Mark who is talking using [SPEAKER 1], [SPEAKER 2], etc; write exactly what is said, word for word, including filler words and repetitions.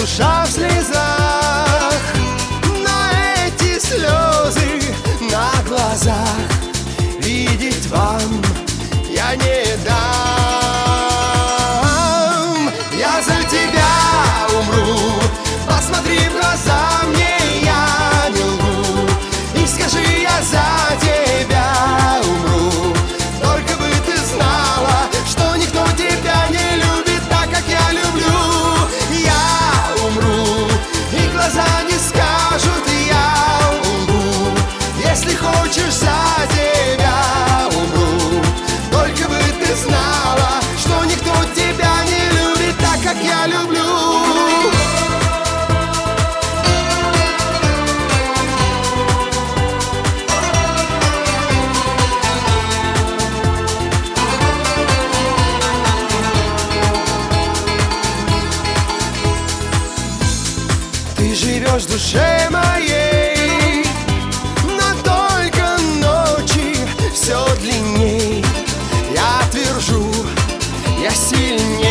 [SPEAKER 1] душа в слезах, но эти слезы на глазах видеть вам я не дам. Я за тебя умру, посмотри в глаза мне, я не лгу, и скажи, я за тебя умру. Только бы ты знала, что никто тебя не любит так, как я люблю. Я умру, и глаза не скажут, я умру. Если хочешь, за тебя умру. Только бы ты знала, что никто тебя не любит так, как я люблю. Ты живешь в душе моей, но только ночи все длинней. Я твержу, я сильней.